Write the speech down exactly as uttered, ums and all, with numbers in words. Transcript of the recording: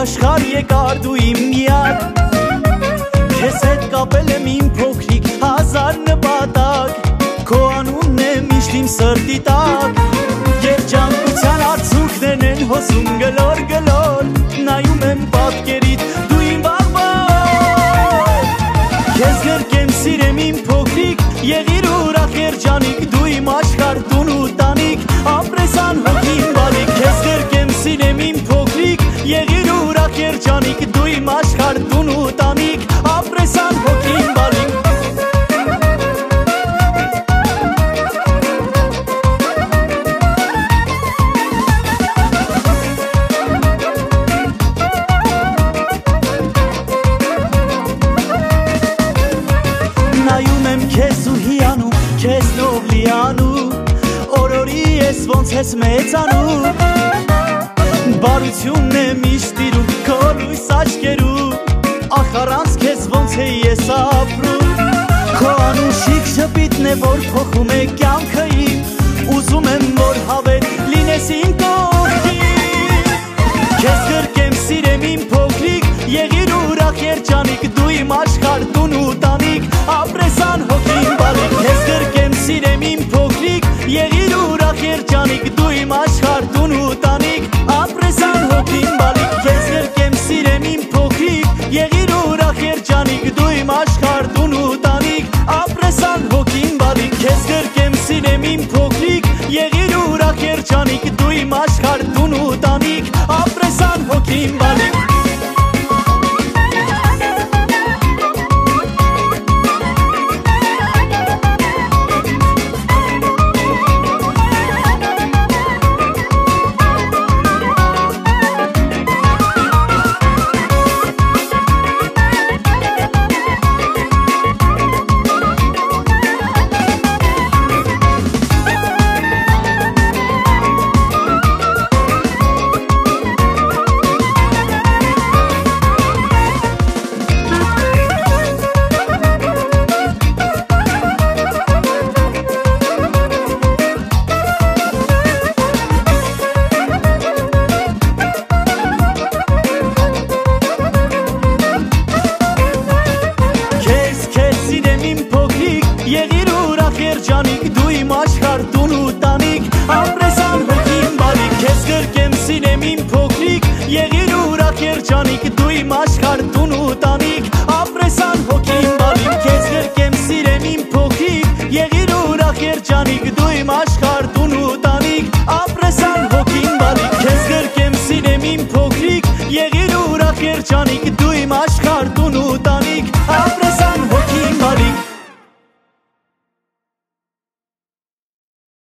աշխարհ եկար դու իմ միակ, քեզ հետ կապել եմ իմ փոքրիկ հազար նպատակ, քո անունն է միշտ իմ սրտի տակ, երջանկության արցունքներն են հոսում գլոր գլոր, նայում եմ պատկերիդ դու իմ բաղբար, քեզ գրկեմ սիրեմ իմ փոքրիկ, եղիր ուրախ երջանիկ, դու իմ աշխարհ տուն ու տանիք, ապրես անհոգին բալիկ, քեզ գրկեմ սիրեմ իմ փոքրիկ, եղիր ուրախ երջանիկ, դու իմ աշխարհ տուն ու տանիք, ապրես անհոգին բալիկ։ Նայում եմ քեզ ու հիանում, քեզ նով լիանում, օրորի ես ոնց ես մեծանում, բարությունն է միշտ իրում, քո լույս աչքերում, ախ առանց քեզ ոնց է ես ապրում, քո անուշիկ շպիտն է որ փոխում է կյանքը իմ, ուզում եմ որ հավեր լինես իմ կողքին, քեզ գրկեմ սիրեմ իմ փոքրիկ, եղիր ուրախ երջանիկ, դու իմ աշխարհ տուն ու տանիք, ապրես անհոգին բալիկ, քեզ գրկեմ սիրեմ իմ փոքրիկ, եղիր ուրախ երջանիկ, դու իմ աշխարհ տուն ու տանիք, ապրես անհոգին բալիկ, քեզ գրկեմ սիրեմ իմ փոքրիկ, եղիր ուրախ երջանիկ, դու իմ աշխարհ տուն ու տանիք, ապրես անհոգին բալիկ, քեզ գրկեմ սիրեմ իմ փոքրիկ, եղիր ուրախ երջանիկ, դու իմ աշխարհ տուն ու տանիք, ապրես անհոգին բալիկ։